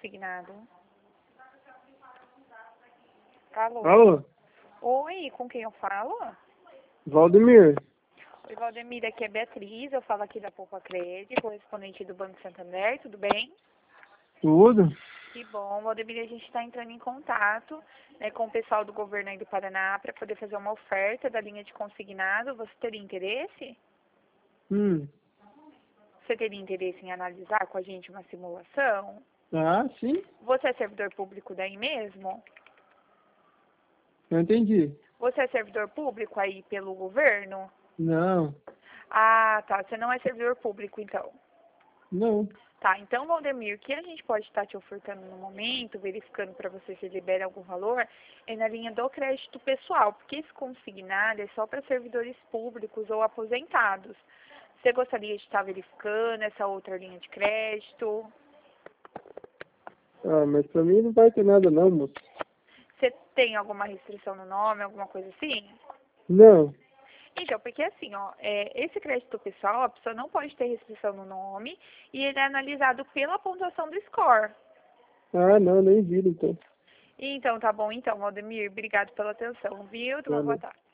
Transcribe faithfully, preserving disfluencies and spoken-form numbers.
consignado. Alô? Alô? Oi, com quem eu falo? Valdemir. Oi, Valdemir, aqui é Beatriz, eu falo aqui da Poupa Crédito, correspondente do Banco Santander, tudo bem? Tudo? Que bom, Valdemir, a gente está entrando em contato, né, com o pessoal do governo aí do Paraná para poder fazer uma oferta da linha de consignado. Você teria interesse? Hum. Você teria interesse em analisar com a gente uma simulação? Ah, sim. Você é servidor público daí mesmo? Eu entendi. Você é servidor público aí pelo governo? Não. Ah, tá. Você não é servidor público, então. Não. Tá, então, Valdemir, o que a gente pode estar te ofertando no momento, verificando para você se libera algum valor, é na linha do crédito pessoal, porque esse consignado é só para servidores públicos ou aposentados. Você gostaria de estar verificando essa outra linha de crédito? Ah, mas pra mim não vai ter nada não, moço. Você tem alguma restrição no nome, alguma coisa assim? Não. Então, porque assim, ó, é, esse crédito pessoal, a pessoa não pode ter restrição no nome e ele é analisado pela pontuação do score. Ah, não, nem vira então. Então, tá bom então, Valdemir. Obrigado pela atenção, viu? Uma boa Valeu. tarde.